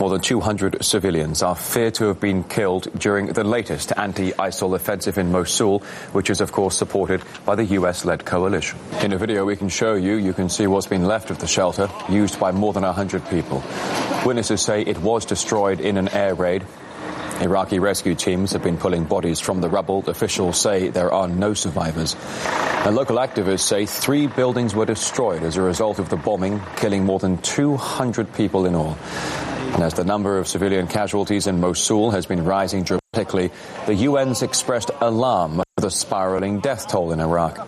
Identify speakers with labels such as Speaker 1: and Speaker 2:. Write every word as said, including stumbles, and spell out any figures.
Speaker 1: More than two hundred civilians are feared to have been killed during the latest anti-ISIL offensive in Mosul, which is, of course, supported by the U S-led coalition. In a video we can show you, you can see what's been left of the shelter, used by more than one hundred people. Witnesses say it was destroyed in an air raid. Iraqi rescue teams have been pulling bodies from the rubble. Officials say there are no survivors. And local activists say three buildings were destroyed as a result of the bombing, killing more than two hundred people in all. And as the number of civilian casualties in Mosul has been rising dramatically, the U N's expressed alarm over the spiraling death toll in Iraq.